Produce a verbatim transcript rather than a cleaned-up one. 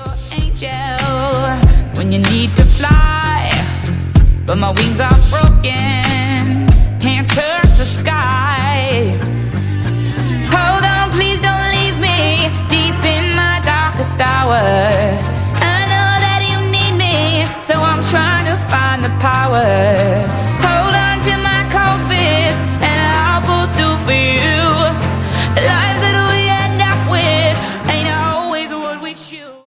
your angel when you need to fly, but my wings are broken, can't touch the sky. Hold on, please don't leave me deep in my darkest hour. I know that you need me, so I'm trying to find the power.